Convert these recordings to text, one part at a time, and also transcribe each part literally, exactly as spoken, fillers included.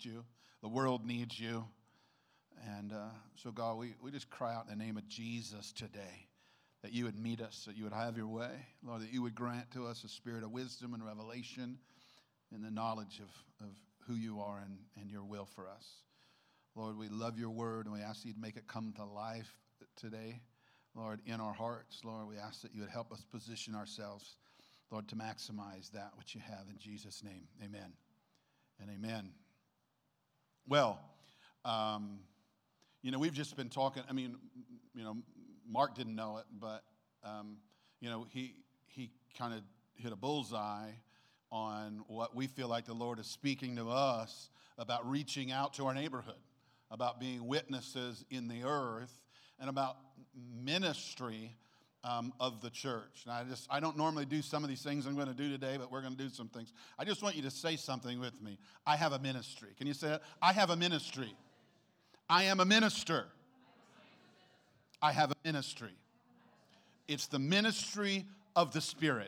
you. The world needs you. And uh, so, God, we, we just cry out in the name of Jesus today that you would meet us, that you would have your way. Lord, that you would grant to us a spirit of wisdom and revelation and the knowledge of, of who you are and, and your will for us. Lord, we love your word, and we ask you to make it come to life today. Lord, in our hearts, Lord, we ask that you would help us position ourselves, Lord, to maximize that which you have in Jesus' name. Amen and amen. Well, um, you know, we've just been talking. I mean, you know, Mark didn't know it, but, um, you know, he he kind of hit a bullseye on what we feel like the Lord is speaking to us about reaching out to our neighborhood, about being witnesses in the earth, and about ministry um, of the church. And I just, I don't normally do some of these things I'm going to do today, but we're going to do some things. I just want you to say something with me. I have a ministry. Can you say it? I have a ministry. I am a minister. I have a ministry. It's the ministry of the Spirit.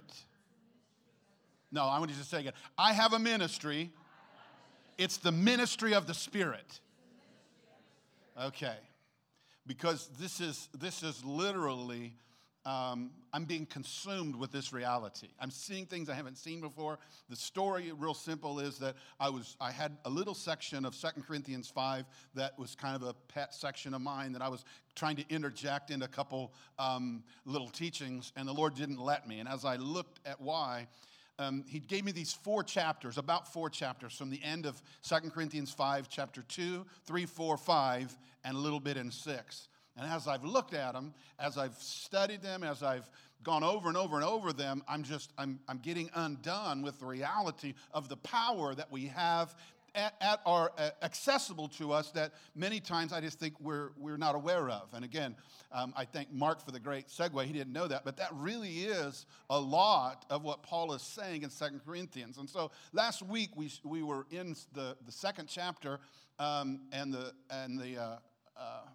No, I want you to say again. I have a ministry. It's the ministry of the Spirit. Okay. Because this is this is literally, um, I'm being consumed with this reality. I'm seeing things I haven't seen before. The story, real simple, is that I was I had a little section of Second Corinthians five that was kind of a pet section of mine that I was trying to interject in a couple um, little teachings, and the Lord didn't let me. And as I looked at why, Um, he gave me these four chapters, about four chapters, from the end of Second Corinthians five, chapter two, three, four, five, and a little bit in six. And as I've looked at them, as I've studied them, as I've gone over and over and over them, I'm just, I'm, I'm getting undone with the reality of the power that we have at, at our, uh, accessible to us that many times I just think we're, we're not aware of. And again, Um, I thank Mark for the great segue. He didn't know that, but that really is a lot of what Paul is saying in Second Corinthians. And so last week we we were in the, the second chapter um, and the and the uh, uh,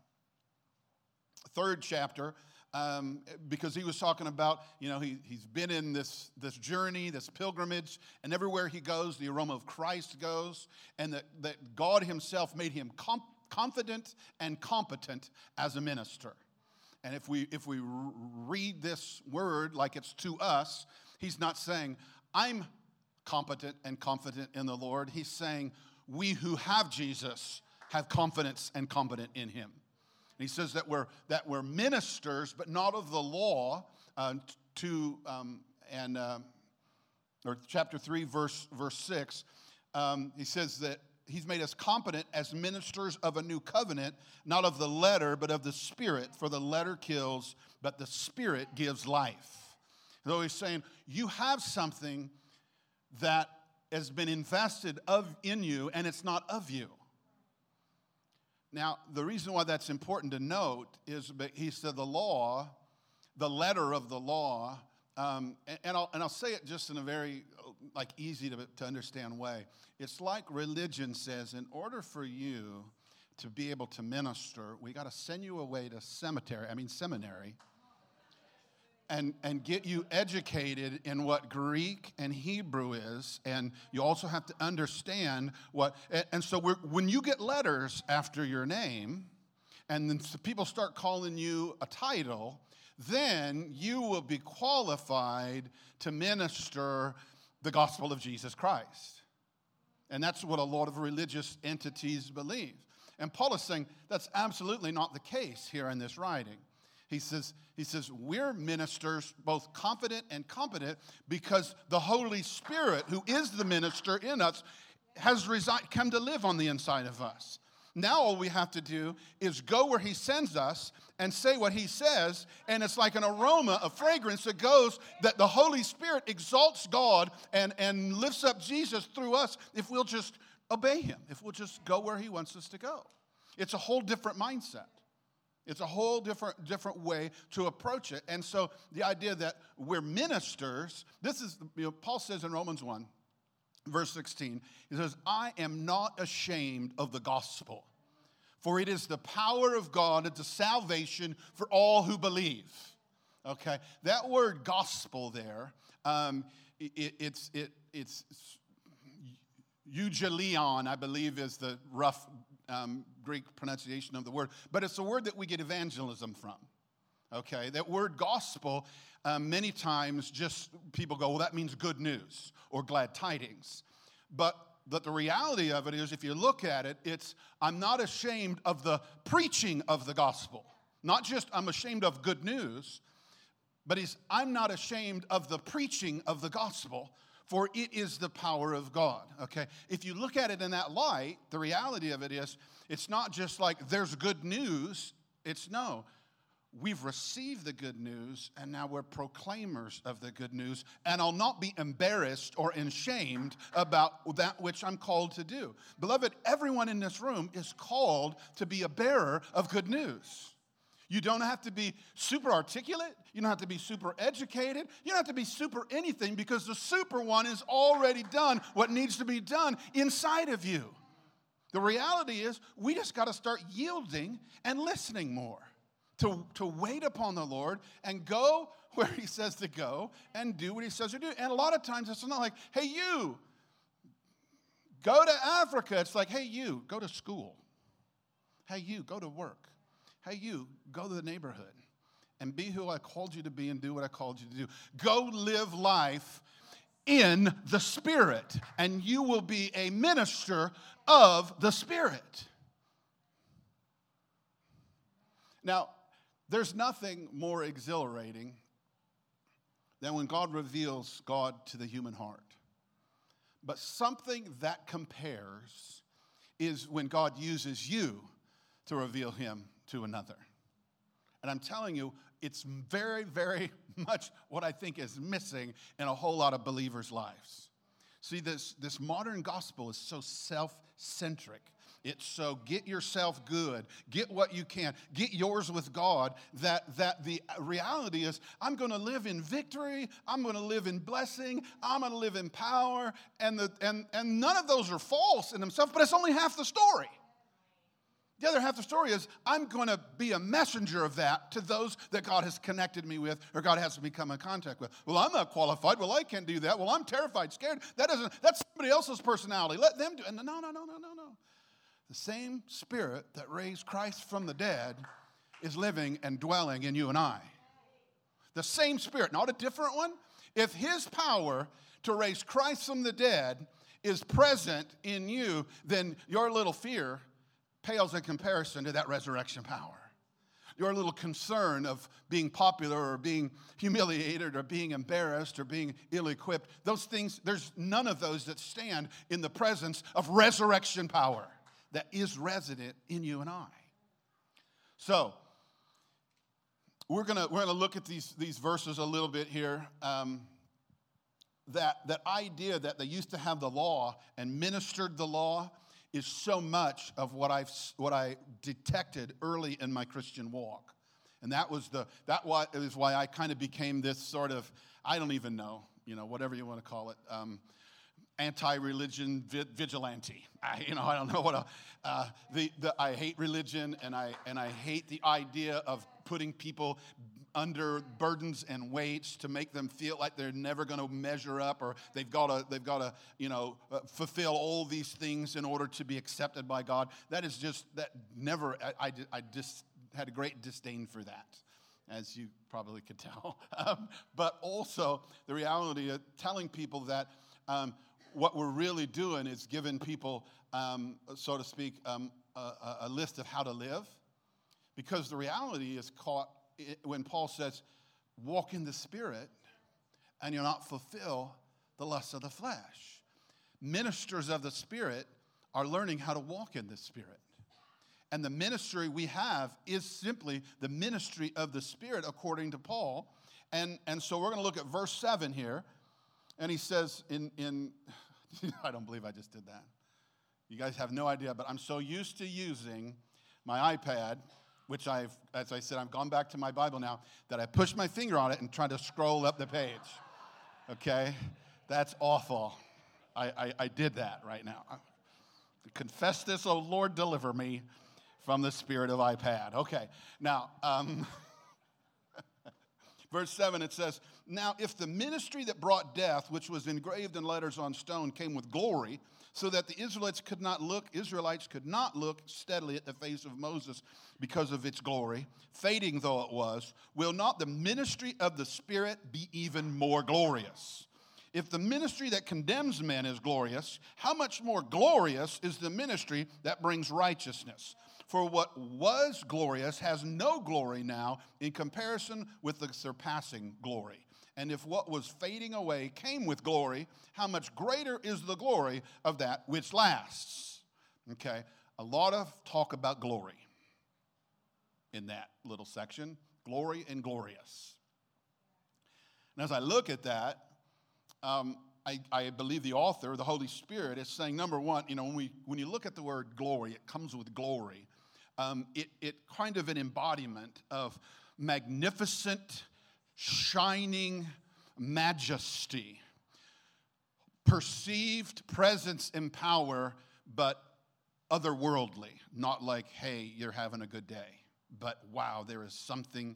third chapter um, because he was talking about, you know, he he's been in this this journey, this pilgrimage, and everywhere he goes, the aroma of Christ goes, and that that God Himself made him com- confident and competent as a minister. And if we if we read this word like it's to us, he's not saying, I'm competent and confident in the Lord. He's saying, we who have Jesus have confidence and competent in him. And he says that we're that we're ministers, but not of the law, uh, to um, and uh, or chapter three, verse verse six. Um, he says that He's made us competent as ministers of a new covenant, not of the letter, but of the Spirit. For the letter kills, but the Spirit gives life. So he's saying, you have something that has been invested of in you, and it's not of you. Now, the reason why that's important to note is that he said the law, the letter of the law, um, and, and, I'll, and I'll say it just in a very like easy to, to understand way. It's like religion says, in order for you to be able to minister, we got to send you away to cemetery, I mean seminary, and, and get you educated in what Greek and Hebrew is, and you also have to understand what, and, and so we're, when you get letters after your name, and then people start calling you a title, then you will be qualified to minister the gospel of Jesus Christ. And that's what a lot of religious entities believe. And Paul is saying that's absolutely not the case here in this writing. He says, he says we're ministers, both confident and competent, because the Holy Spirit, who is the minister in us, has resi- come to live on the inside of us. Now all we have to do is go where he sends us and say what he says, and it's like an aroma, a fragrance that goes, that the Holy Spirit exalts God and, and lifts up Jesus through us if we'll just obey him, if we'll just go where he wants us to go. It's a whole different mindset. It's a whole different different way to approach it. And so the idea that we're ministers, this is, you know, Paul says in Romans one, verse sixteen, he says, I am not ashamed of the gospel, for it is the power of God unto salvation for all who believe. Okay, that word gospel there, um, it, it's it it's Euangelion, I believe, is the rough um, Greek pronunciation of the word. But it's a word that we get evangelism from. Okay, that word gospel, um, many times just people go, well, that means good news or glad tidings. But, but the reality of it is, if you look at it, it's I'm not ashamed of the preaching of the gospel. Not just I'm ashamed of good news, but he's, I'm not ashamed of the preaching of the gospel, for it is the power of God, okay? If you look at it in that light, the reality of it is, it's not just like there's good news. It's no. We've received the good news, and now we're proclaimers of the good news, and I'll not be embarrassed or ashamed about that which I'm called to do. Beloved, everyone in this room is called to be a bearer of good news. You don't have to be super articulate. You don't have to be super educated. You don't have to be super anything, because the super one has already done what needs to be done inside of you. The reality is we just got to start yielding and listening more. To, to wait upon the Lord and go where he says to go and do what he says to do. And a lot of times it's not like, hey, you, go to Africa. It's like, hey, you, go to school. Hey, you, go to work. Hey, you, go to the neighborhood and be who I called you to be and do what I called you to do. Go live life in the Spirit, and you will be a minister of the Spirit. Now, there's nothing more exhilarating than when God reveals God to the human heart. But something that compares is when God uses you to reveal him to another. And I'm telling you, it's very, very much what I think is missing in a whole lot of believers' lives. See, this, this modern gospel is so self-centric. It's so get yourself good, get what you can, get yours with God, that, that the reality is I'm going to live in victory, I'm going to live in blessing, I'm going to live in power, and, the, and, and none of those are false in themselves, but it's only half the story. The other half of the story is I'm going to be a messenger of that to those that God has connected me with or God has me come in contact with. Well, I'm not qualified. Well, I can't do that. Well, I'm terrified, scared. That doesn't, that's somebody else's personality. Let them do it. No, no, no, no, no, no. The same Spirit that raised Christ from the dead is living and dwelling in you and I. The same Spirit, not a different one. If his power to raise Christ from the dead is present in you, then your little fear pales in comparison to that resurrection power. Your little concern of being popular or being humiliated or being embarrassed or being ill-equipped, those things, there's none of those that stand in the presence of resurrection power that is resident in you and I. So, we're gonna we're gonna look at these these verses a little bit here. Um, that that idea that they used to have the law and ministered the law is so much of what I've what I detected early in my Christian walk, and that was the that is why I kind of became this sort of, I don't even know, you know, whatever you want to call it. Um, anti-religion vigilante. I, you know, I don't know what. A, uh, the the I hate religion, and I and I hate the idea of putting people under burdens and weights to make them feel like they're never going to measure up, or they've got to they've got to you know uh, fulfill all these things in order to be accepted by God. That is just that never. I I, I just had a great disdain for that, as you probably could tell. um, but also the reality of telling people that. Um, What we're really doing is giving people, um, so to speak, um, a, a list of how to live. Because the reality is caught when Paul says, walk in the Spirit and you'll not fulfill the lusts of the flesh. Ministers of the Spirit are learning how to walk in the Spirit. And the ministry we have is simply the ministry of the Spirit, according to Paul. And, and so we're going to look at verse seven here. And he says in, in I don't believe I just did that. You guys have no idea, but I'm so used to using my iPad, which I've, as I said, I've gone back to my Bible now, that I push my finger on it and try to scroll up the page. Okay? That's awful. I, I, I did that right now. Confess this, oh Lord, deliver me from the spirit of iPad. Okay. Now, um... Verse seven, it says, now if the ministry that brought death, which was engraved in letters on stone, came with glory, so that the Israelites could not look, Israelites could not look steadily at the face of Moses because of its glory, fading though it was, will not the ministry of the Spirit be even more glorious? If the ministry that condemns men is glorious, how much more glorious is the ministry that brings righteousness? For what was glorious has no glory now in comparison with the surpassing glory. And if what was fading away came with glory, how much greater is the glory of that which lasts? Okay, a lot of talk about glory in that little section, glory and glorious. And as I look at that, um, I, I believe the author, the Holy Spirit, is saying, number one, you know, when we when you look at the word glory, it comes with glory. Um, it it kind of an embodiment of magnificent, shining majesty, perceived presence and power, but otherworldly. Not like, hey, you're having a good day, but wow, there is something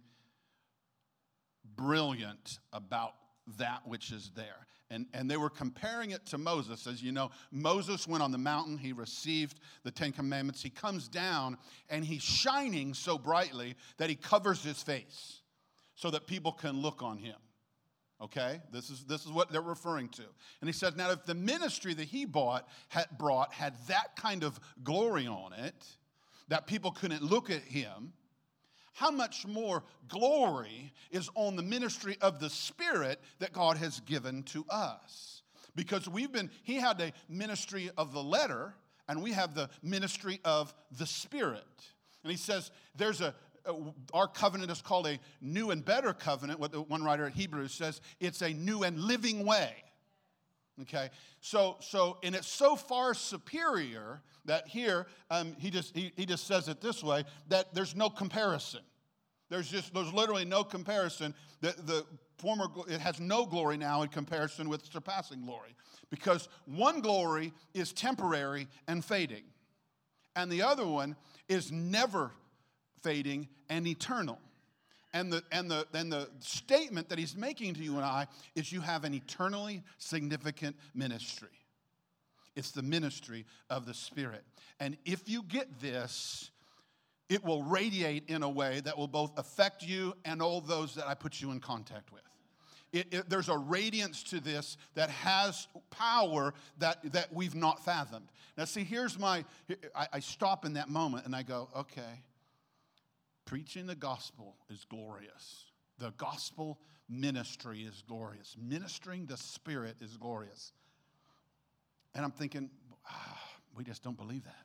brilliant about that which is there. And, and they were comparing it to Moses. As you know, Moses went on the mountain. He received the Ten Commandments. He comes down, and he's shining so brightly that he covers his face so that people can look on him. Okay? This is, this is what they're referring to. And he says, now, if the ministry that he bought, had brought had that kind of glory on it, that people couldn't look at him, how much more glory is on the ministry of the Spirit that God has given to us? Because we've been, he had a ministry of the letter, and we have the ministry of the Spirit. And he says, there's a, our covenant is called a new and better covenant. What the one writer at Hebrews says, it's a new and living way. Okay, so so and it's so far superior that here um, he just he, he just says it this way, that there's no comparison. There's just there's literally no comparison. The the former it has no glory now in comparison with surpassing glory, because one glory is temporary and fading, and the other one is never fading and eternal. And the, and, the, and the statement that he's making to you and I is you have an eternally significant ministry. It's the ministry of the Spirit. And if you get this, it will radiate in a way that will both affect you and all those that I put you in contact with. It, it, there's a radiance to this that has power that, that we've not fathomed. Now see, here's my, I, I stop in that moment and I go, okay. Preaching the gospel is glorious. The gospel ministry is glorious. Ministering the Spirit is glorious. And I'm thinking, ah, we just don't believe that.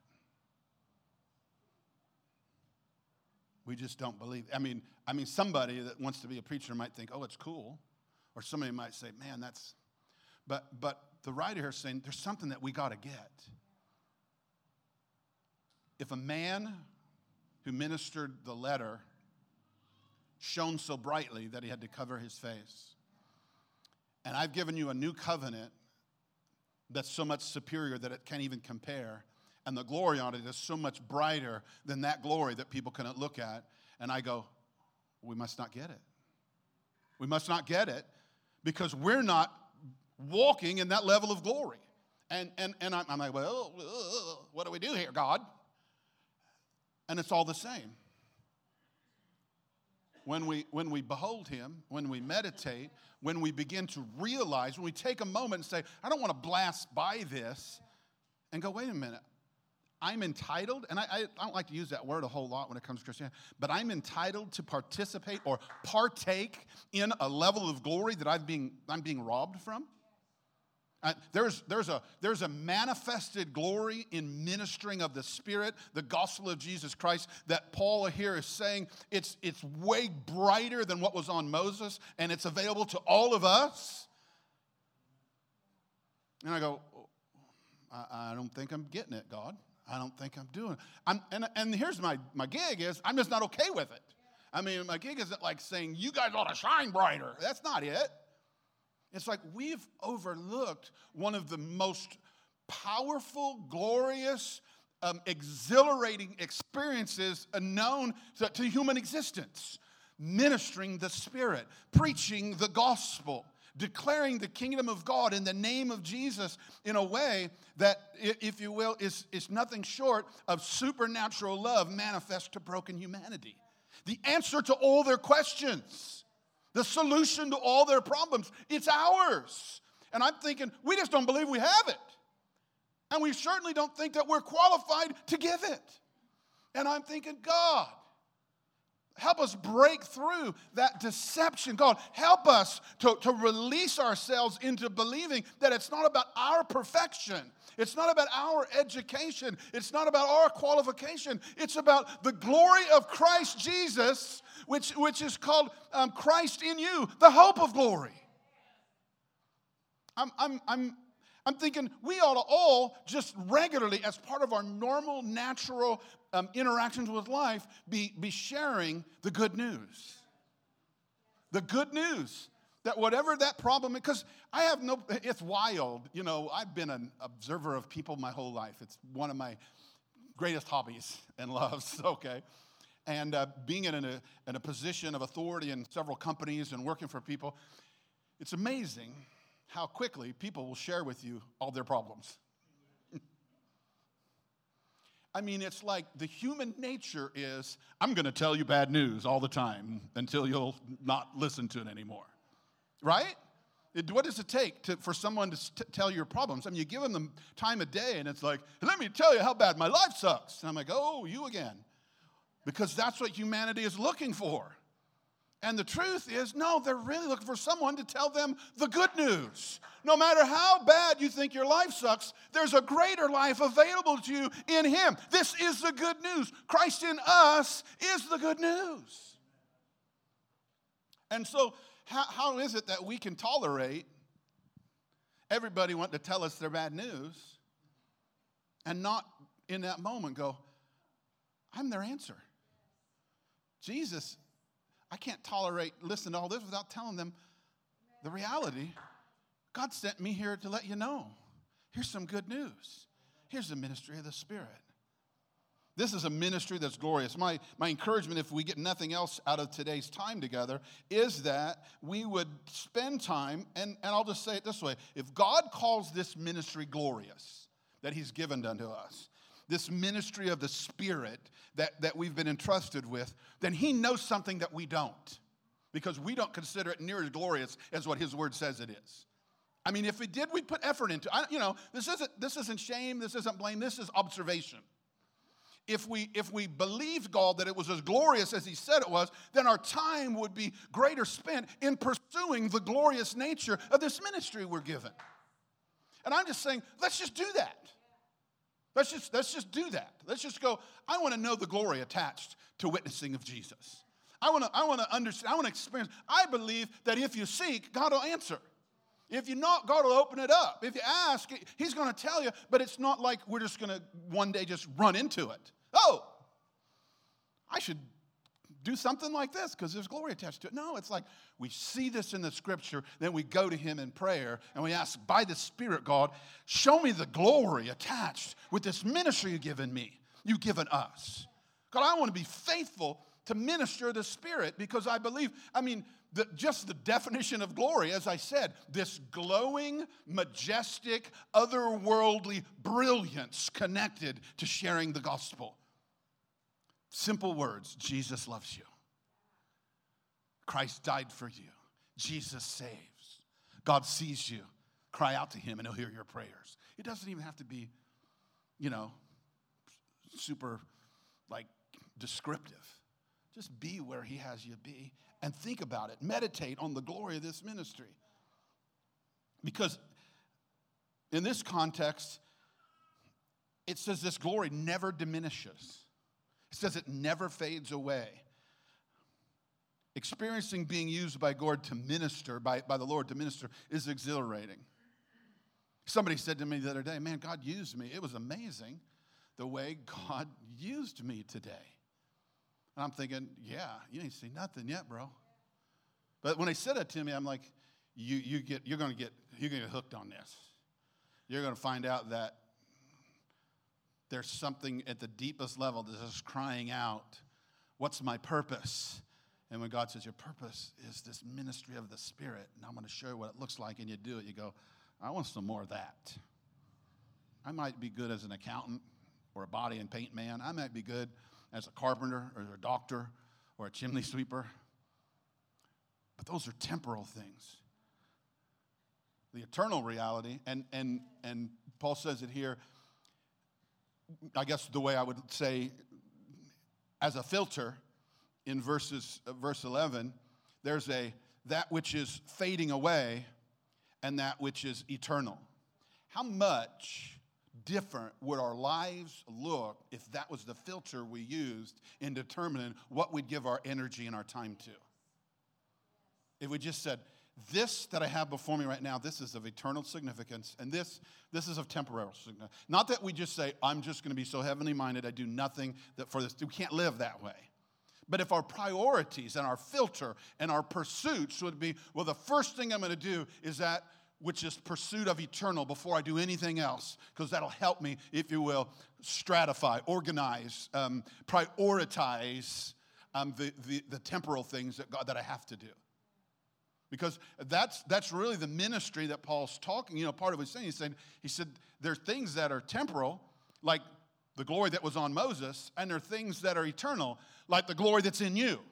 We just don't believe. I mean, I mean, somebody that wants to be a preacher might think, oh, it's cool. Or somebody might say, man, that's, but but the writer here is saying there's something that we got to get. If a man who ministered the letter shone so brightly that he had to cover his face, and I've given you a new covenant that's so much superior that it can't even compare, and the glory on it is so much brighter than that glory that people cannot look at, and I go, we must not get it. We must not get it because we're not walking in that level of glory. And, and, and I'm like, well, what do we do here, God? And it's all the same. When we, when we behold him, when we meditate, when we begin to realize, when we take a moment and say, I don't want to blast by this, and go, wait a minute, I'm entitled, and I, I, I don't like to use that word a whole lot when it comes to Christianity, but I'm entitled to participate or partake in a level of glory that I've being, I'm being robbed from. Uh, there's, there's, a, there's a manifested glory in ministering of the Spirit, the gospel of Jesus Christ, that Paul here is saying it's, it's way brighter than what was on Moses, and it's available to all of us. And I go, I, I don't think I'm getting it, God. I don't think I'm doing it. I'm, and, and here's my, my gig is I'm just not okay with it. I mean, my gig isn't like saying, you guys ought to shine brighter. That's not it. It's like we've overlooked one of the most powerful, glorious, um, exhilarating experiences known to, to human existence. Ministering the Spirit, preaching the gospel. declaring the kingdom of God in the name of Jesus in a way that, if you will, is, is nothing short of supernatural love manifest to broken humanity. The answer to all their questions, the solution to all their problems, it's ours. And I'm thinking, we just don't believe we have it. And we certainly don't think that we're qualified to give it. And I'm thinking, God, help us break through that deception. God, help us to, to release ourselves into believing that it's not about our perfection. It's not about our education. It's not about our qualification. It's about the glory of Christ Jesus, which, which is called um, Christ in you, the hope of glory. I'm, I'm, I'm, I'm thinking we ought to all just regularly, as part of our normal, natural um, interactions with life, be, be sharing the good news. The good news that whatever that problem, because I have no, it's wild. You know, I've been an observer of people my whole life. It's one of my greatest hobbies and loves, okay? And uh, being in a, in a position of authority in several companies and working for people, it's amazing how quickly people will share with you all their problems. I mean, it's like the human nature is, I'm going to tell you bad news all the time until you'll not listen to it anymore. Right? It, what does it take to, for someone to st- tell your problems? I mean, you give them the time of day, and it's like, let me tell you how bad my life sucks. And I'm like, oh, you again. Because that's what humanity is looking for. And the truth is, no, they're really looking for someone to tell them the good news. No matter how bad you think your life sucks, there's a greater life available to you in Him. This is the good news. Christ in us is the good news. And so, how, how is it that we can tolerate everybody wanting to tell us their bad news and not in that moment go, I'm their answer? Jesus, I can't tolerate listening to all this without telling them the reality. God sent me here to let you know. Here's some good news. Here's the ministry of the Spirit. This is a ministry that's glorious. My, my encouragement, if we get nothing else out of today's time together, is that we would spend time, and, and I'll just say it this way. If God calls this ministry glorious that He's given unto us, this ministry of the Spirit that, that we've been entrusted with, then He knows something that we don't, because we don't consider it near as glorious as what His Word says it is. I mean, if we did, we'd put effort into it. You know, this isn't, this isn't shame, this isn't blame, this is observation. If we, if we believed God that it was as glorious as He said it was, then our time would be greater spent in pursuing the glorious nature of this ministry we're given. And I'm just saying, let's just do that. Let's just, let's just do that. Let's just go, I want to know the glory attached to witnessing of Jesus. I want to, I want to understand, I want to experience. I believe that if you seek, God will answer. If you knock, God will open it up. If you ask, He's going to tell you, but it's not like we're just going to one day just run into it. Oh, I should do something like this because there's glory attached to it. No, it's like we see this in the Scripture, then we go to Him in prayer, and we ask, by the Spirit, God, show me the glory attached with this ministry you've given me, you've given us. God, I want to be faithful to minister the Spirit because I believe, I mean, The, just the definition of glory, as I said, this glowing, majestic, otherworldly brilliance connected to sharing the gospel. Simple words, Jesus loves you. Christ died for you. Jesus saves. God sees you. Cry out to Him and He'll hear your prayers. It doesn't even have to be, you know, super, like, descriptive. Just be where He has you be. And think about it. Meditate on the glory of this ministry. Because in this context, it says this glory never diminishes. It says it never fades away. Experiencing being used by God to minister, by, by the Lord to minister, is exhilarating. Somebody said to me the other day, man, God used me. It was amazing the way God used me today. And I'm thinking, yeah, you ain't seen nothing yet, bro. But when they said it to me, I'm like, you, you get, you're going to get, you're going to get hooked on this. You're going to find out that there's something at the deepest level that is crying out, what's my purpose? And when God says your purpose is this ministry of the Spirit, and I'm going to show you what it looks like, and you do it, you go, I want some more of that. I might be good as an accountant or a body and paint man. I might be good as a carpenter or a doctor or a chimney sweeper. But those are temporal things. The eternal reality, and, and, and Paul says it here, I guess the way I would say, as a filter, in verses uh, verse eleven, there's a that which is fading away and that which is eternal. How much different would our lives look if that was the filter we used in determining what we'd give our energy and our time to? If we just said, this that I have before me right now, this is of eternal significance, and this this is of temporal significance. Not that we just say, I'm just going to be so heavenly minded, I do nothing that for this. We can't live that way. But if our priorities and our filter and our pursuits would be, well, the first thing I'm going to do is that which is pursuit of eternal before I do anything else, because that'll help me, if you will, stratify, organize, um, prioritize um, the, the, the temporal things that, God, that I have to do. Because that's that's really the ministry that Paul's talking, you know, part of what he's saying. He said, he said there are things that are temporal, like the glory that was on Moses, and there are things that are eternal, like the glory that's in you.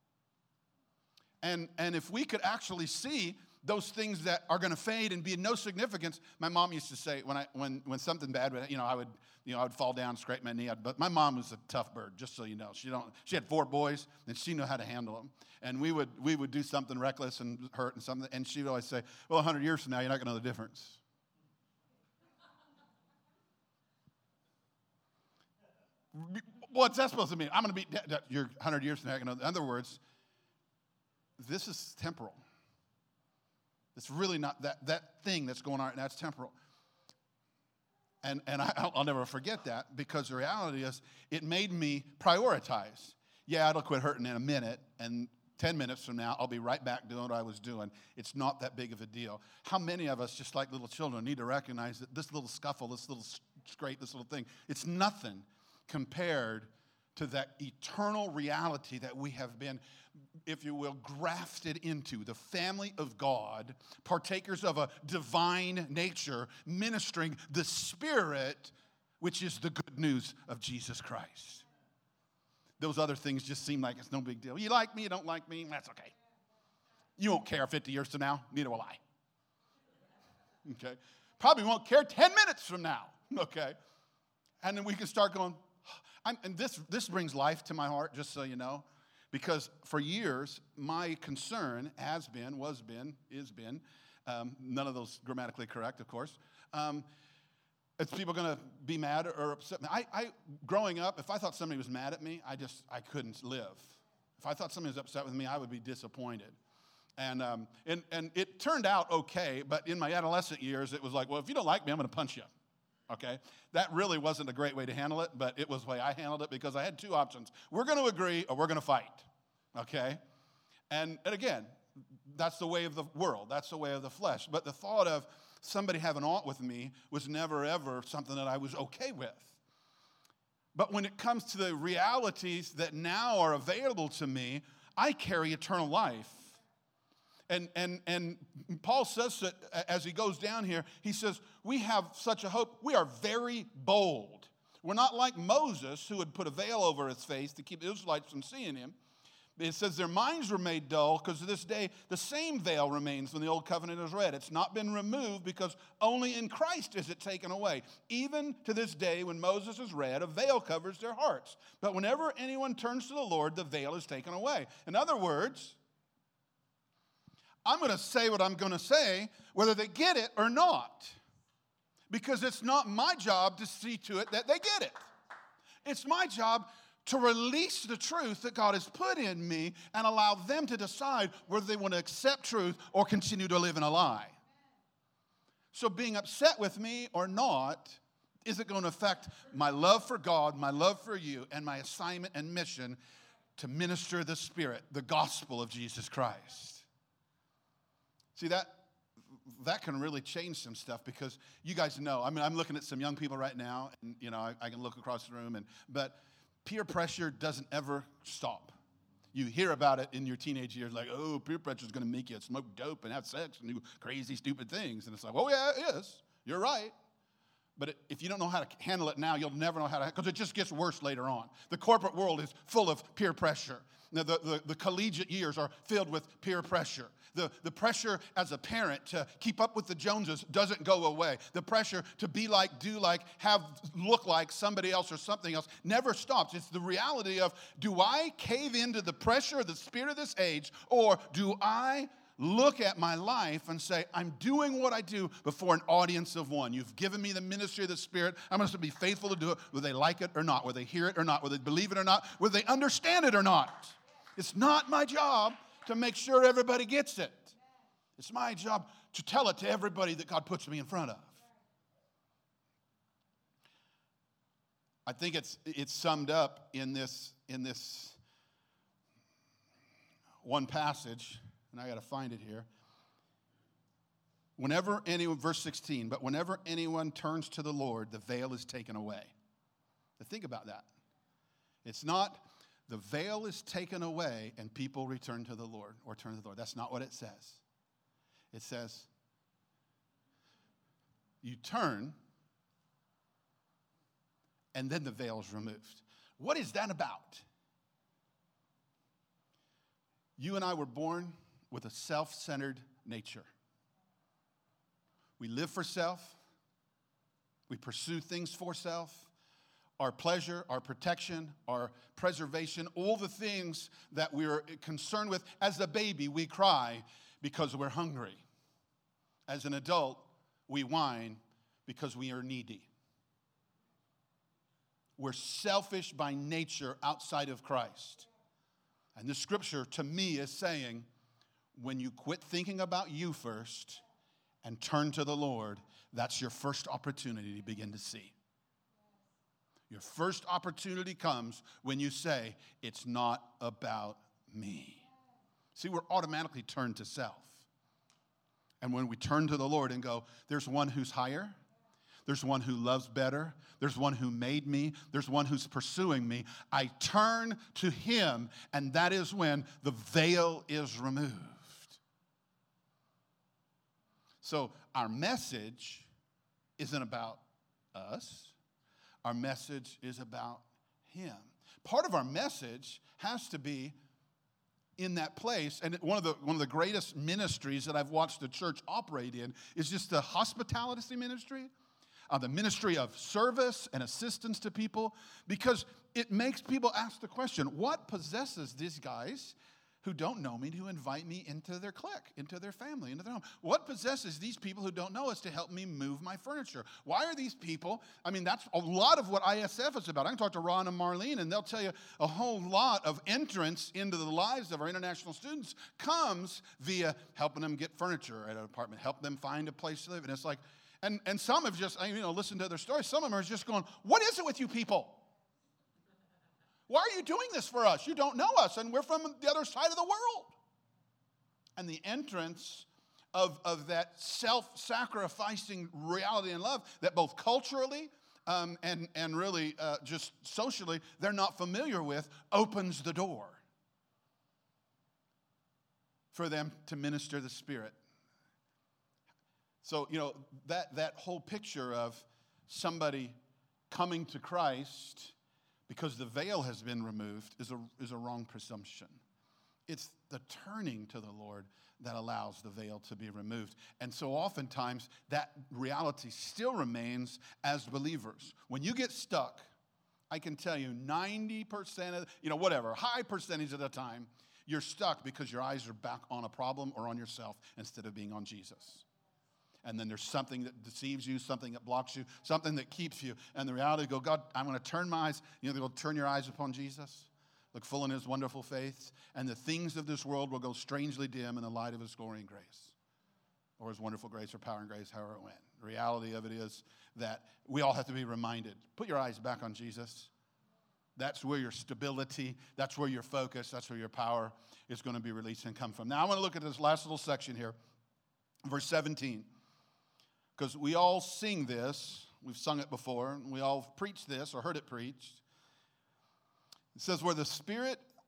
And, and if we could actually see those things that are going to fade and be of no significance, my mom used to say when I when when something bad would, you know, I would you know I would fall down, scrape my knee. I'd, but my mom was a tough bird, just so you know. She don't she had four boys and she knew how to handle them. And we would we would do something reckless and hurt and something, and she'd always say, "Well, a hundred years from now, you're not going to know the difference." What's that supposed to mean? I'm going to be dead. You're a hundred years from now. You're gonna know. In other words, this is temporal. It's really not that, that thing that's going on right now. It's temporal. And, and I, I'll never forget that, because the reality is it made me prioritize. Yeah, it'll quit hurting in a minute, and ten minutes from now, I'll be right back doing what I was doing. It's not that big of a deal. How many of us, just like little children, need to recognize that this little scuffle, this little scrape, this little thing, it's nothing compared to that eternal reality that we have been, if you will, grafted into, the family of God, partakers of a divine nature, ministering the Spirit, which is the good news of Jesus Christ. Those other things just seem like it's no big deal. You like me, you don't like me, that's okay. You won't care fifty years from now, neither will I. Okay? Probably won't care ten minutes from now, okay? And then we can start going, I'm, and this, this brings life to my heart, just so you know, because for years, my concern has been, was been, is been, um, none of those grammatically correct, of course, um, is people going to be mad or upset me? I, I, growing up, if I thought somebody was mad at me, I just, I couldn't live. If I thought somebody was upset with me, I would be disappointed. And, um, and, and it turned out okay, but in my adolescent years, it was like, well, if you don't like me, I'm going to punch you. Okay? That really wasn't a great way to handle it, but it was the way I handled it, because I had two options. We're going to agree or we're going to fight. Okay? And, and again, that's the way of the world. That's the way of the flesh. But the thought of somebody having aught with me was never, ever something that I was okay with. But when it comes to the realities that now are available to me, I carry eternal life. And, and, and Paul says that as he goes down here, he says, we have such a hope. We are very bold. We're not like Moses, who had put a veil over his face to keep the Israelites from seeing him. It says their minds were made dull, because to this day, the same veil remains when the old covenant is read. It's not been removed, because only in Christ is it taken away. Even to this day, when Moses is read, a veil covers their hearts. But whenever anyone turns to the Lord, the veil is taken away. In other words, I'm going to say what I'm going to say, whether they get it or not. Because it's not my job to see to it that they get it. It's my job to release the truth that God has put in me and allow them to decide whether they want to accept truth or continue to live in a lie. So being upset with me or not isn't going to affect my love for God, my love for you, and my assignment and mission to minister the Spirit, the gospel of Jesus Christ. See, that that can really change some stuff, because you guys know, I mean, I'm looking at some young people right now, and, you know, I, I can look across the room, and but peer pressure doesn't ever stop. You hear about it in your teenage years, like, oh, peer pressure is going to make you smoke dope and have sex and do crazy, stupid things. And it's like, oh, yeah, it is. You're right. But it, if you don't know how to handle it now, you'll never know how to, because it just gets worse later on. The corporate world is full of peer pressure. Now, the, the, the collegiate years are filled with peer pressure. The, the pressure as a parent to keep up with the Joneses doesn't go away. The pressure to be like, do like, have, look like somebody else or something else never stops. It's the reality of, do I cave into the pressure of the spirit of this age, or do I look at my life and say, I'm doing what I do before an audience of one. You've given me the ministry of the Spirit. I'm going to be faithful to do it, whether they like it or not, whether they hear it or not, whether they believe it or not, whether they understand it or not. It's not my job to make sure everybody gets it. It's my job to tell it to everybody that God puts me in front of. I think it's it's summed up in this in this one passage. And I got to find it here. Whenever anyone, verse sixteen, but whenever anyone turns to the Lord, the veil is taken away. Now think about that. It's not the veil is taken away and people return to the Lord or turn to the Lord. That's not what it says. It says you turn and then the veil is removed. What is that about? You and I were born with a self-centered nature. We live for self. We pursue things for self. Our pleasure, our protection, our preservation, all the things that we're concerned with. As a baby, we cry because we're hungry. As an adult, we whine because we are needy. We're selfish by nature outside of Christ. And the scripture, to me, is saying, when you quit thinking about you first and turn to the Lord, that's your first opportunity to begin to see. Your first opportunity comes when you say, it's not about me. See, we're automatically turned to self. And when we turn to the Lord and go, there's one who's higher, there's one who loves better, there's one who made me, there's one who's pursuing me, I turn to him, and that is when the veil is removed. So our message isn't about us. Our message is about him. Part of our message has to be in that place, and one of the one of the greatest ministries that I've watched the church operate in is just the hospitality ministry, uh, the ministry of service and assistance to people, because it makes people ask the question, what possesses these guys who don't know me to invite me into their clique, into their family, into their home? What possesses these people who don't know us to help me move my furniture? Why are these people, I mean, that's a lot of what I S F is about. I can talk to Ron and Marlene, and they'll tell you a whole lot of entrance into the lives of our international students comes via helping them get furniture at an apartment, help them find a place to live. And it's like, and, and some have just, you know, listened to their stories. Some of them are just going, what is it with you people? Why are you doing this for us? You don't know us, and we're from the other side of the world. And the entrance of, of that self-sacrificing reality and love that both culturally um, and, and really uh, just socially they're not familiar with opens the door for them to minister the Spirit. So, you know, that, that whole picture of somebody coming to Christ because the veil has been removed is a, is a wrong presumption. It's the turning to the Lord that allows the veil to be removed. And so oftentimes that reality still remains as believers. When you get stuck, I can tell you ninety percent of, you know, whatever, high percentage of the time, you're stuck because your eyes are back on a problem or on yourself instead of being on Jesus. And then there's something that deceives you, something that blocks you, something that keeps you. And the reality go, God, I'm going to turn my eyes. You know, they will turn your eyes upon Jesus. Look full in his wonderful face. And the things of this world will go strangely dim in the light of his glory and grace. Or his wonderful grace or power and grace, however it went. The reality of it is that we all have to be reminded. Put your eyes back on Jesus. That's where your stability, that's where your focus, that's where your power is going to be released and come from. Now, I want to look at this last little section here. Verse seventeen. Because we all sing this. We've sung it before. And we all preach this or heard it preached. It says, where the Spirit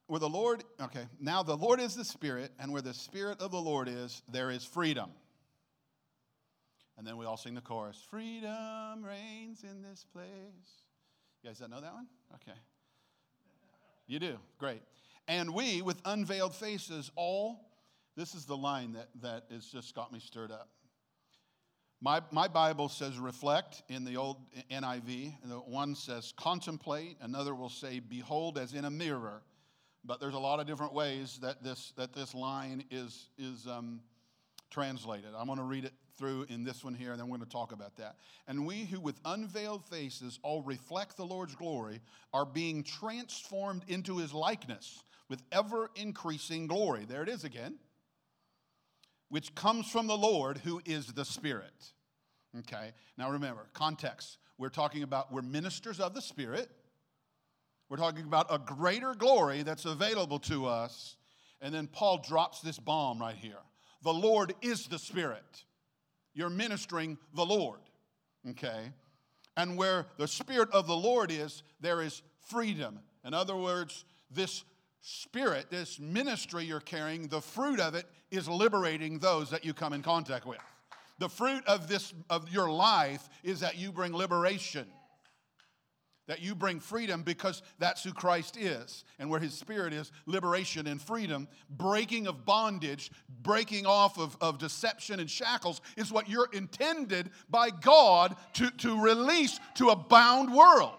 where the Lord, okay, now the Lord is the Spirit, and where the Spirit of the Lord is, there is freedom. And then we all sing the chorus, freedom reigns in this place. You guys know that one? Okay. You do, great. And we, with unveiled faces, all, this is the line that, that has just got me stirred up. My, my Bible says reflect in the old N I V. And the one says contemplate. Another will say behold as in a mirror. But there's a lot of different ways that this, that this line is, is um, translated. I'm going to read it through in this one here, and then we're going to talk about that. And we who with unveiled faces all reflect the Lord's glory are being transformed into his likeness with ever-increasing glory. There it is again. Which comes from the Lord, who is the Spirit. Okay, now remember, context. We're talking about, we're ministers of the Spirit. We're talking about a greater glory that's available to us. And then Paul drops this bomb right here. The Lord is the Spirit. You're ministering the Lord. Okay, and where the Spirit of the Lord is, there is freedom. In other words, this Spirit, this ministry you're carrying, the fruit of it is liberating those that you come in contact with. The fruit of this, of your life, is that you bring liberation. That you bring freedom, because that's who Christ is. And where his Spirit is, liberation and freedom, breaking of bondage, breaking off of, of deception and shackles is what you're intended by God to, to release to a bound world.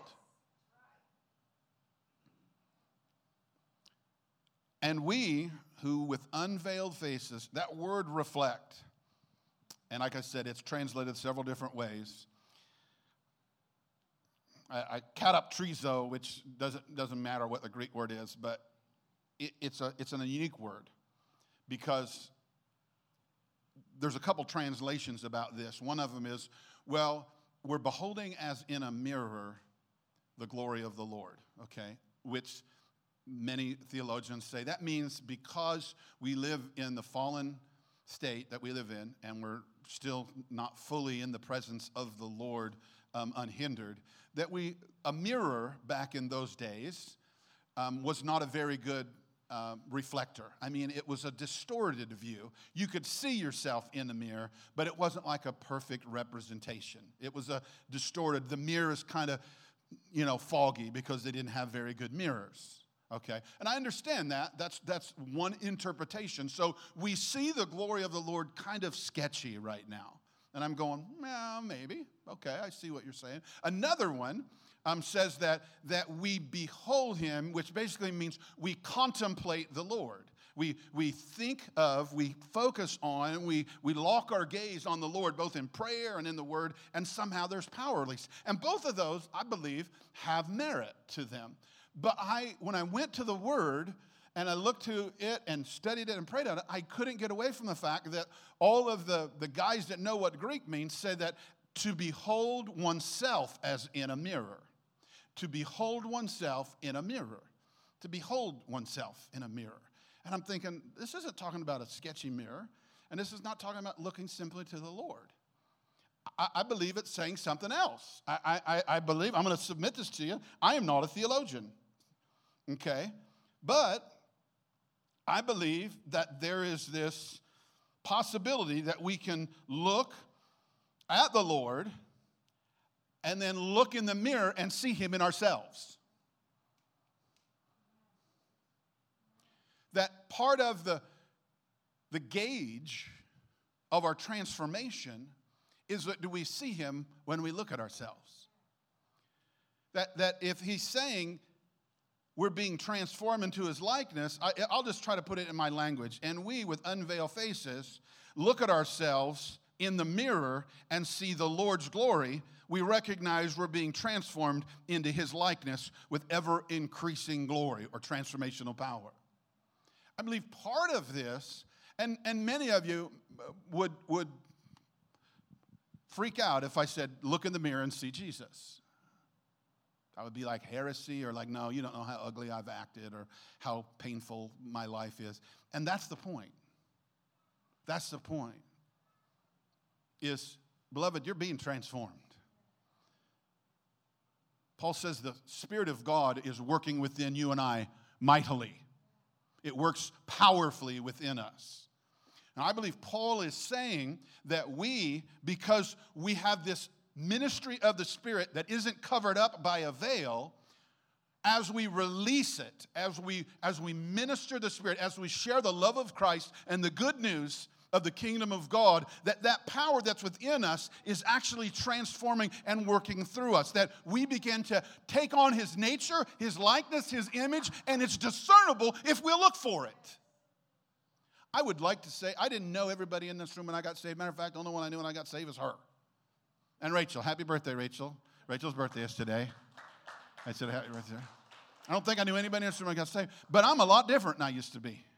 And we who with unveiled faces, that word reflect, and like I said, it's translated several different ways. I, I kataptrizo, which doesn't doesn't matter what the Greek word is, but it, it's a it's an, a unique word, because there's a couple translations about this. One of them is, well, we're beholding as in a mirror the glory of the Lord, okay, which many theologians say that means because we live in the fallen state that we live in, and we're still not fully in the presence of the Lord um, unhindered, that we, a mirror back in those days um, was not a very good uh, reflector. I mean, it was a distorted view. You could see yourself in the mirror, but it wasn't like a perfect representation. It was a distorted, the mirror is kind of, you know, foggy because they didn't have very good mirrors. Okay, and I understand that. That's that's one interpretation. So we see the glory of the Lord kind of sketchy right now. And I'm going, well, maybe. Okay, I see what you're saying. Another one um, says that, that we behold him, which basically means we contemplate the Lord. We we think of, we focus on, we, we lock our gaze on the Lord, both in prayer and in the Word, and somehow there's power released. And both of those, I believe, have merit to them. But I, when I went to the Word and I looked to it and studied it and prayed on it, I couldn't get away from the fact that all of the, the guys that know what Greek means say that to behold oneself as in a mirror. To behold oneself in a mirror. To behold oneself in a mirror. And I'm thinking, this isn't talking about a sketchy mirror, and this is not talking about looking simply to the Lord. I, I believe it's saying something else. I, I, I believe, I'm going to submit this to you, I am not a theologian. Okay, but I believe that there is this possibility that we can look at the Lord and then look in the mirror and see him in ourselves. That part of the, the gauge of our transformation is that do we see him when we look at ourselves? That, that if he's saying we're being transformed into his likeness, I, I'll just try to put it in my language. And we, with unveiled faces, look at ourselves in the mirror and see the Lord's glory. We recognize we're being transformed into his likeness with ever-increasing glory or transformational power. I believe part of this, and, and many of you would, would freak out if I said, look in the mirror and see Jesus. That would be like heresy, or like, no, you don't know how ugly I've acted or how painful my life is. And that's the point. That's the point. Is, beloved, you're being transformed. Paul says the Spirit of God is working within you and I mightily. It works powerfully within us. And I believe Paul is saying that we, because we have this ministry of the Spirit that isn't covered up by a veil, as we release it, as we, as we minister the Spirit, as we share the love of Christ and the good news of the kingdom of God, that that power that's within us is actually transforming and working through us, that we begin to take on His nature, His likeness, His image, and it's discernible if we look for it. I would like to say, I didn't know everybody in this room when I got saved. Matter of fact, the only one I knew when I got saved was her. And Rachel. Happy birthday, Rachel. Rachel's birthday is today. I said happy birthday. I don't think I knew anybody in this room when I got saved, but I'm a lot different than I used to be.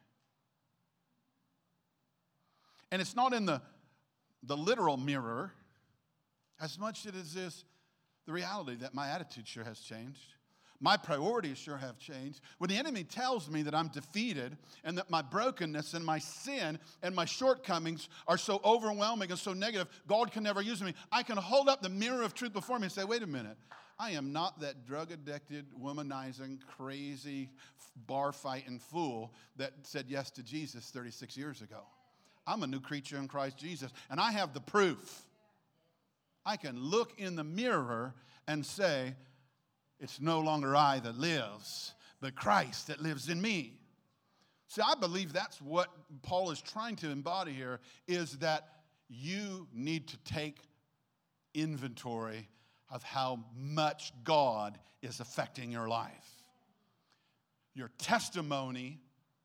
And it's not in the, the literal mirror as much as it is the reality that my attitude sure has changed. My priorities sure have changed. When the enemy tells me that I'm defeated and that my brokenness and my sin and my shortcomings are so overwhelming and so negative, God can never use me, I can hold up the mirror of truth before me and say, wait a minute. I am not that drug-addicted, womanizing, crazy, bar-fighting fool that said yes to Jesus thirty-six years ago. I'm a new creature in Christ Jesus, and I have the proof. I can look in the mirror and say, it's no longer I that lives, but Christ that lives in me. See, I believe that's what Paul is trying to embody here, is that you need to take inventory of how much God is affecting your life. Your testimony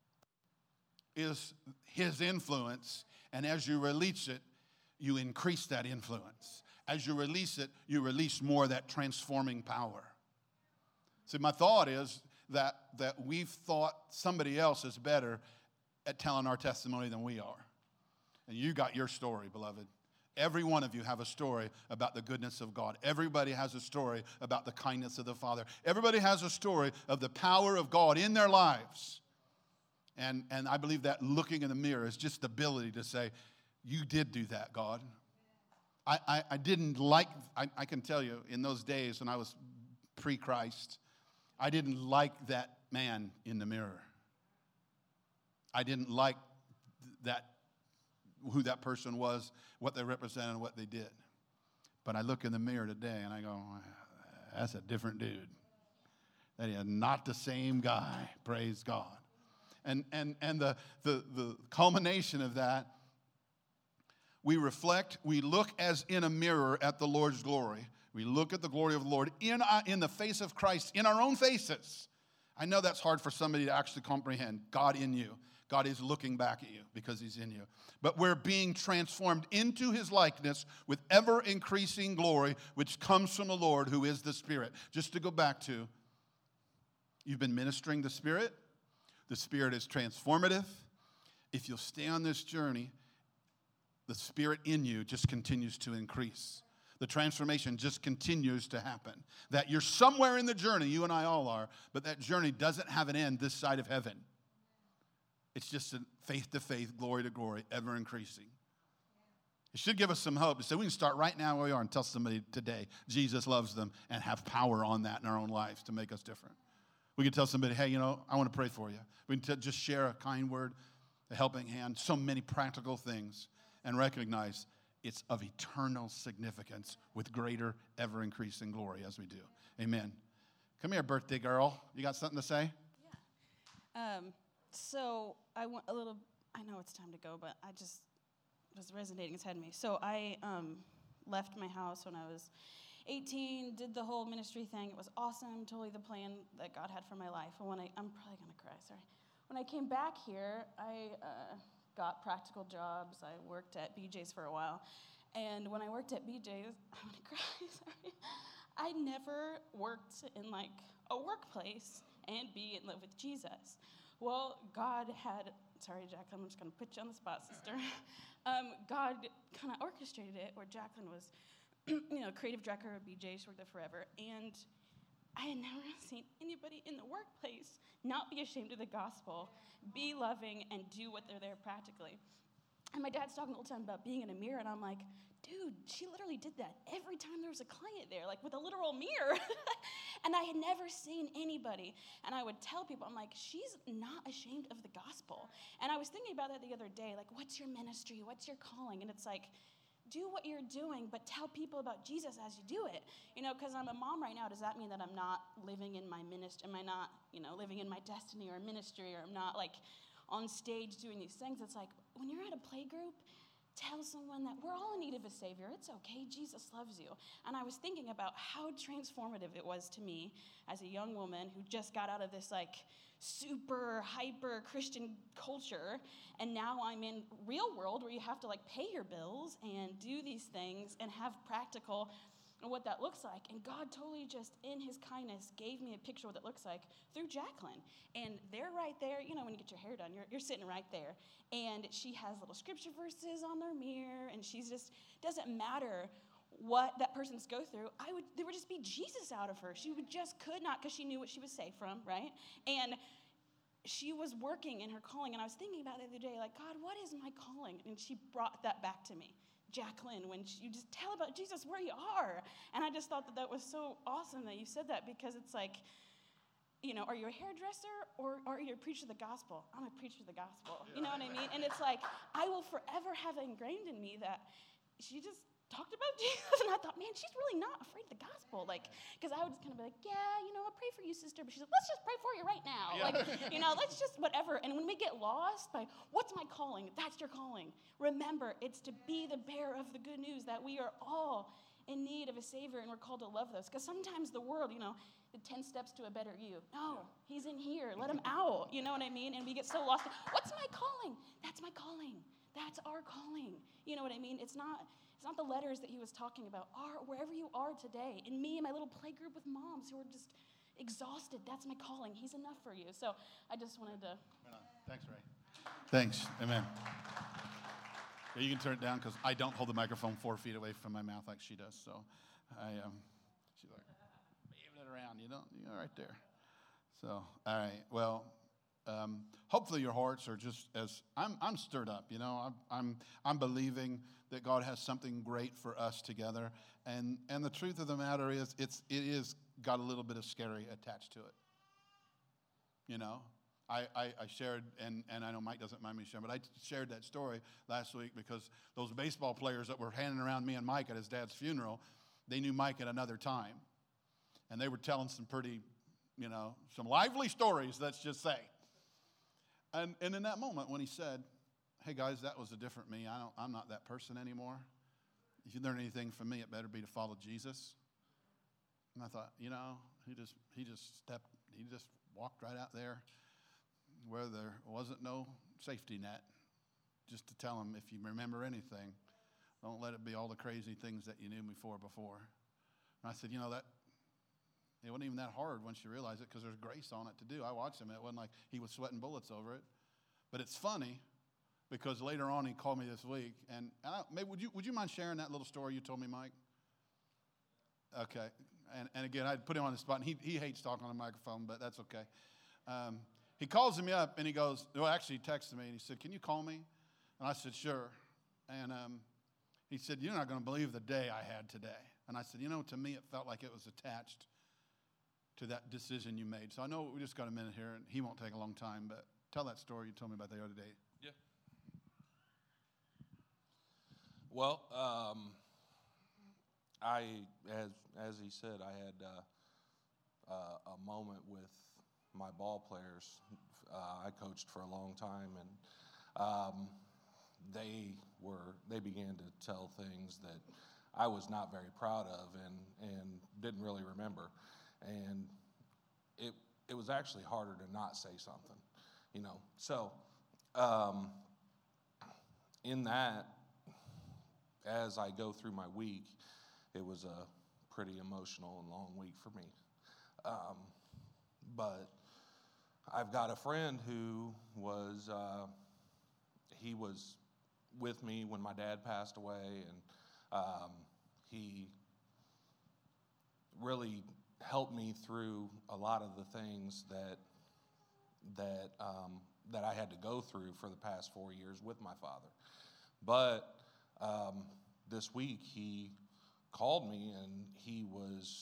is His influence, and as you release it, you increase that influence. As you release it, you release more of that transforming power. See, my thought is that, that we've thought somebody else is better at telling our testimony than we are. And you got your story, beloved. Every one of you have a story about the goodness of God. Everybody has a story about the kindness of the Father. Everybody has a story of the power of God in their lives. And, and I believe that looking in the mirror is just the ability to say, you did do that, God. I, I, I didn't like, I, I can tell you, in those days when I was pre-Christ, I didn't like that man in the mirror. I didn't like that, who that person was, what they represented, and what they did. But I look in the mirror today and I go, that's a different dude. That is not the same guy. Praise God. And and and the the the culmination of that, we reflect, we look as in a mirror at the Lord's glory. We look at the glory of the Lord in, our, in the face of Christ, in our own faces. I know that's hard for somebody to actually comprehend. God in you. God is looking back at you because He's in you. But we're being transformed into His likeness with ever-increasing glory, which comes from the Lord, who is the Spirit. Just to go back to, you've been ministering the Spirit. The Spirit is transformative. If you'll stay on this journey, the Spirit in you just continues to increase. The transformation just continues to happen. That you're somewhere in the journey, you and I all are, but that journey doesn't have an end this side of heaven. It's just a faith to faith, glory to glory, ever increasing. It should give us some hope. So we can start right now where we are and tell somebody today Jesus loves them and have power on that in our own lives to make us different. We can tell somebody, hey, you know, I want to pray for you. We can t- just share a kind word, a helping hand, so many practical things, and recognize it's of eternal significance with greater, ever-increasing glory as we do. Amen. Come here, birthday girl. You got something to say? Yeah. Um, so I want a little, I know it's time to go, but I just was resonating inside me. So I um, left my house when I was eighteen, did the whole ministry thing. It was awesome, totally the plan that God had for my life. And when I, I'm probably going to cry, sorry. When I came back here, I uh, got practical jobs. I worked at B J's for a while. And when I worked at B J's, I'm going to cry, sorry. I never worked in like a workplace and be in love with Jesus. Well, God had, sorry, Jacqueline, I'm just going to put you on the spot, sister. um, God kind of orchestrated it where Jacqueline was, you know, creative director of B J's, worked there forever. And I had never seen anybody in the workplace not be ashamed of the gospel, be loving, and do what they're there practically. And my dad's talking the whole time about being in a mirror, and I'm like, dude, she literally did that every time there was a client there, like with a literal mirror. And I had never seen anybody. And I would tell people, I'm like, she's not ashamed of the gospel. And I was thinking about that the other day, like, what's your ministry? What's your calling? And it's like, do what you're doing, but tell people about Jesus as you do it. You know, because I'm a mom right now, does that mean that I'm not living in my ministry? Am I not, you know, living in my destiny or ministry, or I'm not, like, on stage doing these things? It's like, when you're at a play group, tell someone that we're all in need of a Savior. It's okay. Jesus loves you. And I was thinking about how transformative it was to me as a young woman who just got out of this, like, super hyper Christian culture, and now I'm in real world where you have to, like, pay your bills and do these things and have practical and what that looks like. And God totally just, in his kindness, gave me a picture of what that looks like through Jacqueline. And they're right there. You know, when you get your hair done, you're, you're sitting right there. And she has little scripture verses on their mirror, and she's just, doesn't matter what that person's go through, I would, there would just be Jesus out of her. She would just could not, because she knew what she was saved from, right? And she was working in her calling. And I was thinking about it the other day, like, God, what is my calling? And she brought that back to me. Jacqueline, when she, you just tell about Jesus where you are. And I just thought that that was so awesome that you said that, because it's like, you know, are you a hairdresser or are you a preacher of the gospel? I'm a preacher of the gospel. You know what I mean? And it's like, I will forever have ingrained in me that she just talked about Jesus. And I thought, man, she's really not afraid of the gospel. Like, because I would just kind of be like, yeah, you know, I'll pray for you, sister. But she's like, let's just pray for you right now. Yeah. Like, you know, let's just whatever. And when we get lost by what's my calling, that's your calling. Remember, it's to be the bearer of the good news that we are all in need of a Savior, and we're called to love those. Because sometimes the world, you know, the ten steps to a better you. No, he's in here. Let him out. You know what I mean? And we get so lost. What's my calling? That's my calling. That's our calling. You know what I mean? It's not it's not the letters that he was talking about. Are wherever you are today. And me and my little play group with moms who are just exhausted. That's my calling. He's enough for you. So I just wanted to. Thanks, Ray. Thanks. Amen. Yeah, you can turn it down, because I don't hold the microphone four feet away from my mouth like she does. So I um, she's like waving it around. You know, you're right there. So all right. Well, um, hopefully your hearts are just as I'm. I'm stirred up. You know, I'm. I'm. I'm believing that God has something great for us together. And and the truth of the matter is, it's it is got a little bit of scary attached to it. You know. I, I, I shared, and, and I know Mike doesn't mind me sharing, but I shared that story last week because those baseball players that were handing around me and Mike at his dad's funeral, they knew Mike at another time. And they were telling some pretty, you know, some lively stories, let's just say. And, and in that moment when he said, hey, guys, that was a different me. I don't, I'm not that person anymore. If you learn anything from me, it better be to follow Jesus. And I thought, you know, he just he just stepped, he just walked right out there where there wasn't no safety net, just to tell him, if you remember anything, don't let it be all the crazy things that you knew me for before. And I said, you know, that it wasn't even that hard once you realize it, because there's grace on it to do. I watched him. It wasn't like he was sweating bullets over it. But it's funny, because later on he called me this week, and, and I, maybe would you would you mind sharing that little story you told me, Mike? Okay. And, and again, I'd put him on the spot, and he, he hates talking on the microphone, but that's okay. Um, He calls me up, and he goes, well, actually, he texted me, and he said, can you call me? And I said, sure. And um, he said, you're not going to believe the day I had today. And I said, you know, to me, it felt like it was attached to that decision you made. So I know we just got a minute here, and he won't take a long time, but tell that story you told me about the other day. Yeah. Well, um, I, as as he said, I had uh, uh, a moment with my ball players. Uh, I coached for a long time, and um, they were they began to tell things that I was not very proud of, and and didn't really remember, and it it was actually harder to not say something, you know. So um, in that, as I go through my week, it was a pretty emotional and long week for me, um, but I've got a friend who was, uh, he was with me when my dad passed away, and um, he really helped me through a lot of the things that that um, that I had to go through for the past four years with my father. But um, this week he called me, and he was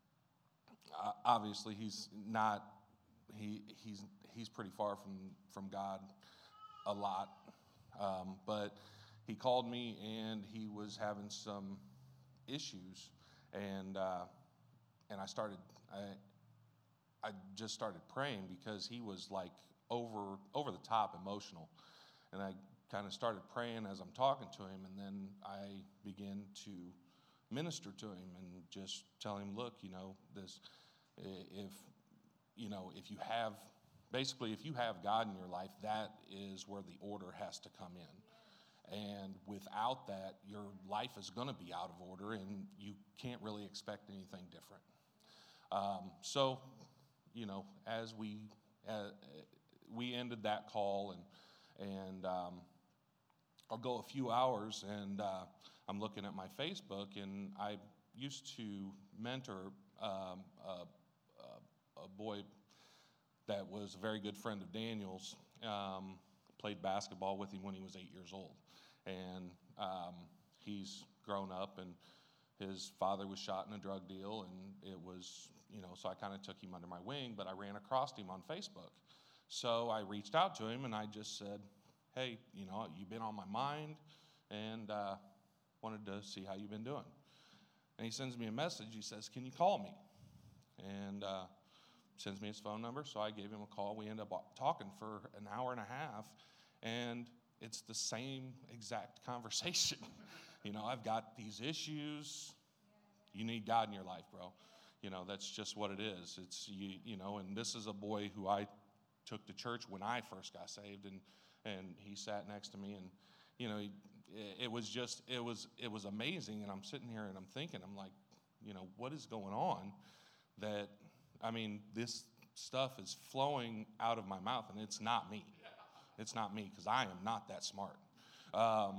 uh, obviously he's not he he's he's pretty far from from God a lot, um, but he called me and he was having some issues, and uh, and I started I I just started praying because he was like over over the top emotional, and I kind of started praying as I'm talking to him, and then I began to minister to him and just tell him, look, you know, this, if, you know, if you have, basically, if you have God in your life, that is where the order has to come in. And without that, your life is going to be out of order, and you can't really expect anything different. Um, so, you know, as we uh, we ended that call, and and um, I'll go a few hours, and uh, I'm looking at my Facebook, and I used to mentor um, a, a, a boy that was a very good friend of Daniel's. Um, played basketball with him when he was eight years old, and um, he's grown up, and his father was shot in a drug deal, and it was, you know, so I kind of took him under my wing, but I ran across him on Facebook. So I reached out to him, and I just said, hey, you know, you've been on my mind, and uh, wanted to see how you've been doing. And he sends me a message. He says, can you call me? And uh, sends me his phone number, so I gave him a call. We ended up talking for an hour and a half, and it's the same exact conversation. You know, I've got these issues. You need God in your life, bro. You know, that's just what it is. It's, you, you know, and this is a boy who I took to church when I first got saved, and and he sat next to me, and, you know, he, it was just, it was, it was amazing, and I'm sitting here and I'm thinking, I'm like, you know, what is going on that, I mean, this stuff is flowing out of my mouth, and it's not me. It's not me, because I am not that smart. Um,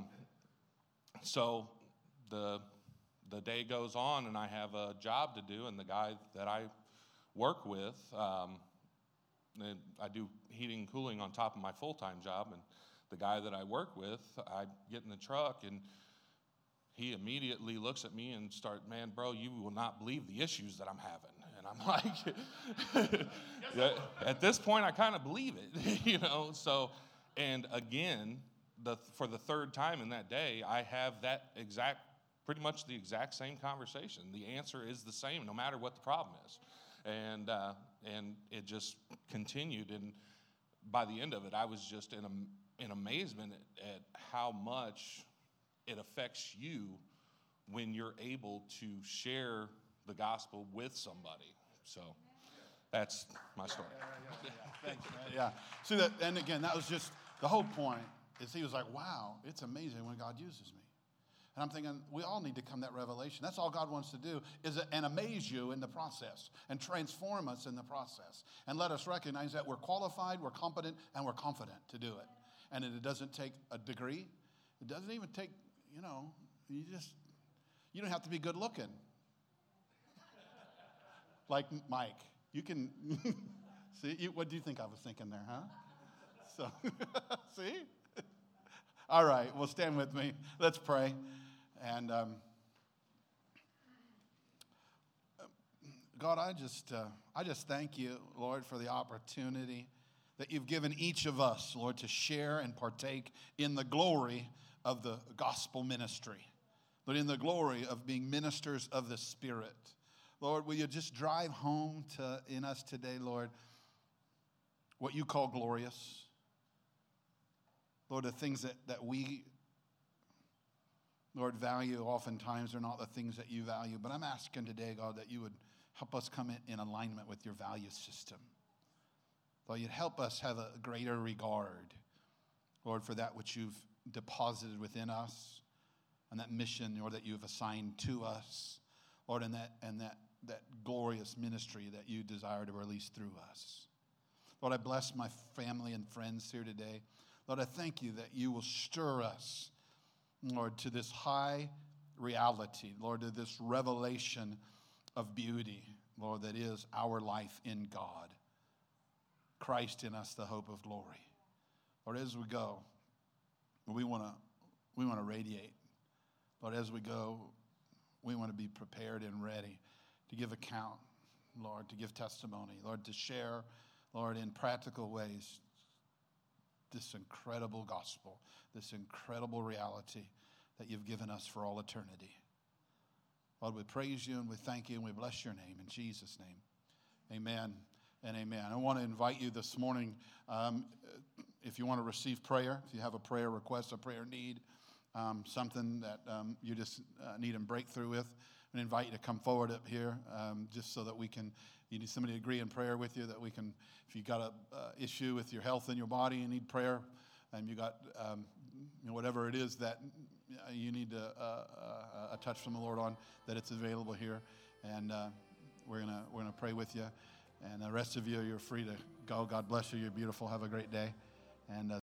so the the day goes on, and I have a job to do, and the guy that I work with, um, and I do heating and cooling on top of my full-time job, and the guy that I work with, I get in the truck, and he immediately looks at me and starts, man, bro, you will not believe the issues that I'm having. And I'm like, yeah, at this point, I kind of believe it, you know. So, and again, the for the third time in that day, I have that exact, pretty much the exact same conversation. The answer is the same, no matter what the problem is. And uh, and it just continued, and by the end of it, I was just in a, in amazement at, at how much it affects you when you're able to share the gospel with somebody. So that's my story. Yeah, yeah, yeah, yeah. Thanks, man. Yeah. See that, and again, that was just the whole point. Is he was like, wow, it's amazing when God uses me. And I'm thinking, we all need to come to that revelation. That's all God wants to do, is and amaze you in the process and transform us in the process. And let us recognize that we're qualified, we're competent, and we're confident to do it. And it doesn't take a degree. It doesn't even take, you know, you just, you don't have to be good looking. Like Mike. You can, see, you, what do you think I was thinking there, huh? So, see? All right, well, stand with me. Let's pray. And um, God, I just, uh, I just thank you, Lord, for the opportunity that you've given each of us, Lord, to share and partake in the glory of the gospel ministry, but in the glory of being ministers of the Spirit. Lord, will you just drive home to in us today, Lord, what you call glorious? Lord, the things that, that we, Lord, value oftentimes are not the things that you value. But I'm asking today, God, that you would help us come in, in alignment with your value system. Lord, you'd help us have a greater regard, Lord, for that which you've deposited within us and that mission, Lord, that you've assigned to us, Lord, and that and that, that glorious ministry that you desire to release through us. Lord, I bless my family and friends here today. Lord, I thank you that you will stir us, Lord, to this high reality, Lord, to this revelation of beauty, Lord, that is our life in God. Christ in us, the hope of glory. Lord, as we go, we want to we want to radiate, Lord, as we go, we want to be prepared and ready to give account, Lord, to give testimony, Lord, to share, Lord, in practical ways, this incredible gospel, this incredible reality that you've given us for all eternity. Lord, we praise you and we thank you and we bless your name in Jesus' name. Amen and amen. I want to invite you this morning, um, if you want to receive prayer, if you have a prayer request, a prayer need, um, something that um, you just uh, need a breakthrough with, I invite you to come forward up here um, just so that we can, you need somebody to agree in prayer with you, that we can, if you got a uh, issue with your health and your body, you need prayer, and you got um, you know, whatever it is that you need a, a, a, a touch from the Lord on, that it's available here, and uh, we're gonna we're gonna pray with you, and the rest of you, you're free to go. God bless you. You're beautiful. Have a great day, and. Uh,